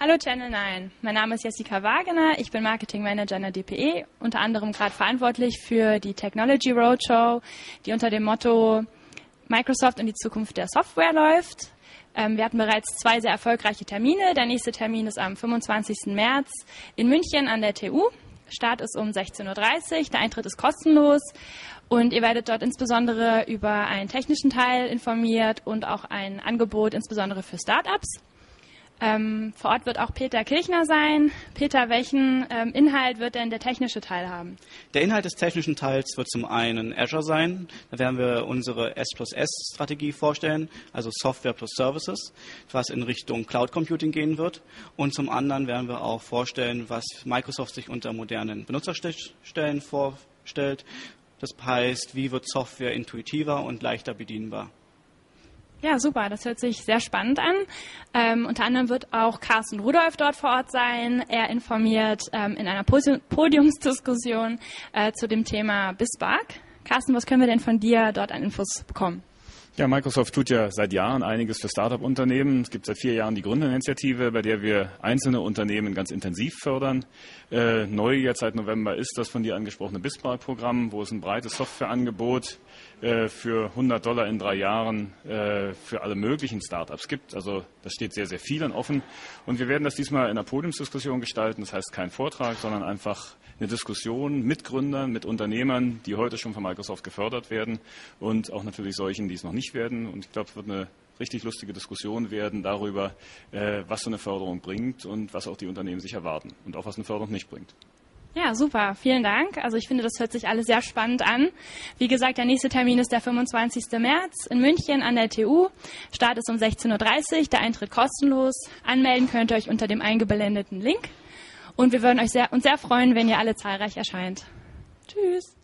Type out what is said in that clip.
Hallo Channel 9, mein Name ist Jessica Wagener, ich bin Marketing Manager in der DPE, unter anderem gerade verantwortlich für die Technology Roadshow, die unter dem Motto Microsoft und die Zukunft der Software läuft. Wir hatten bereits 2 sehr erfolgreiche Termine. Der nächste Termin ist am 25. März in München an der TU. Start ist um 16:30 Uhr, der Eintritt ist kostenlos und ihr werdet dort insbesondere über einen technischen Teil informiert und auch ein Angebot insbesondere für Startups. Vor Ort wird auch Peter Kirchner sein. Peter, welchen Inhalt wird denn der technische Teil haben? Der Inhalt des technischen Teils wird zum einen Azure sein. Da werden wir unsere S+S-Strategie vorstellen, also Software plus Services, was in Richtung Cloud Computing gehen wird. Und zum anderen werden wir auch vorstellen, was Microsoft sich unter modernen Benutzerstellen vorstellt. Das heißt, wie wird Software intuitiver und leichter bedienbar. Ja, super. Das hört sich sehr spannend an. Unter anderem wird auch Carsten Rudolph dort vor Ort sein. Er informiert in einer Podiumsdiskussion zu dem Thema BizSpark. Carsten, was können wir denn von dir dort an Infos bekommen? Ja, Microsoft tut ja seit Jahren einiges für Start-up-Unternehmen. Es gibt seit 4 Jahren die Gründerinitiative, bei der wir einzelne Unternehmen ganz intensiv fördern. Neu jetzt seit November ist das von dir angesprochene BizSpark-Programm, wo es ein breites Softwareangebot für $100 in 3 Jahren für alle möglichen Startups gibt. Also das steht sehr, sehr vielen offen. Und wir werden das diesmal in einer Podiumsdiskussion gestalten. Das heißt kein Vortrag, sondern einfach eine Diskussion mit Gründern, mit Unternehmern, die heute schon von Microsoft gefördert werden und auch natürlich solchen, die es noch nicht werden. Und ich glaube, es wird eine richtig lustige Diskussion werden darüber, was so eine Förderung bringt und was auch die Unternehmen sich erwarten und auch was eine Förderung nicht bringt. Ja, super. Vielen Dank. Also ich finde, das hört sich alles sehr spannend an. Wie gesagt, der nächste Termin ist der 25. März in München an der TU. Start ist um 16:30 Uhr, der Eintritt kostenlos. Anmelden könnt ihr euch unter dem eingeblendeten Link. Und wir würden uns sehr freuen, wenn ihr alle zahlreich erscheint. Tschüss.